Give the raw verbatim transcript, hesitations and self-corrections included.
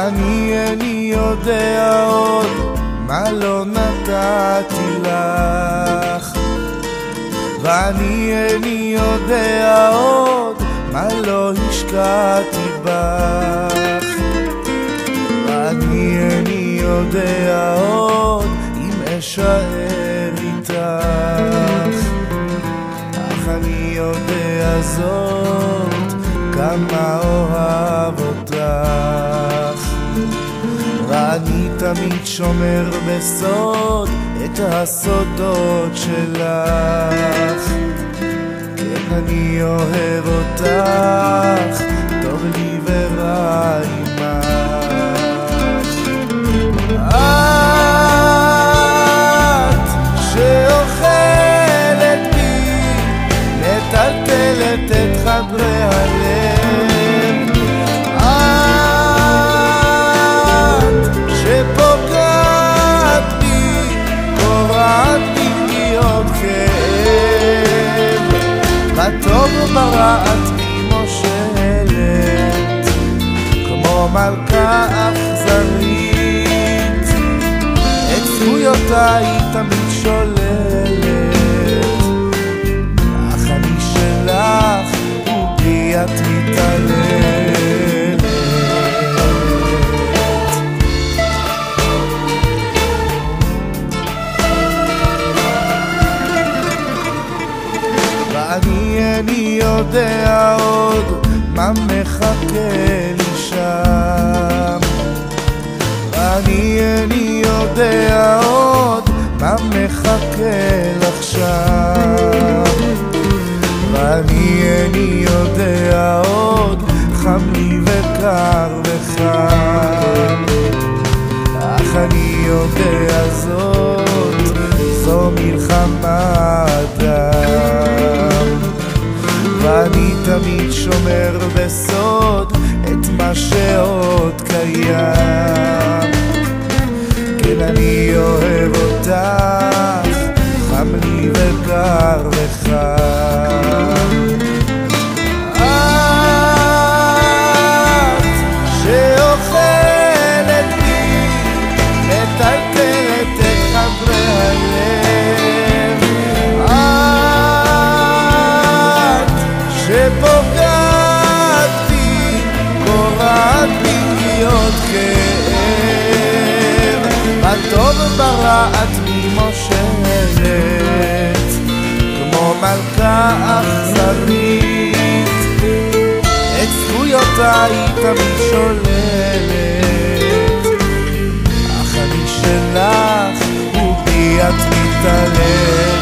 ואני איני יודע עוד מה לא נתתי לך, ואני איני יודע עוד מה לא השקעתי בך, ואני איני יודע עוד אם אשאר איתך, אך אני יודע זאת כמה אוהב אותך, ואני תמיד שומר בסוד את הסודות שלך, כן אני אוהב אותך, טוב לי ורע עמך. את שאוכלת בי, מטלטלת את חדרי הלב, את שפוגעת בי, קורעת בי פגיעות כאב, בטוב וברע את בי מושלת, כמו מלכה אכזרית, את זכויותיי תמיד שוללת, אך אני שלך ובי את מתעללת. ואני איני יודע עוד מה מחכה לי שם, ואני איני יודע עוד מה מחכה לך שם, ואני איני יודע עוד חם לי וקר וחם, אך אני יודע זאת, זו מלחמה אדם, ואני תמיד שומר בסוד את מה שעוד קיים, כן אני אוהב אותך, חם לי וקר וחם. את שאוכלת בי, מטלטלת את חדרי הלב, את שפוגעת בי, קורעת בי פגיעות כאב, בטוב וברע את בי מושלת, כמו מלכה אכזרית, את זכויותיי תמיד שוללת, אך אני שלך ובי את מתעללת.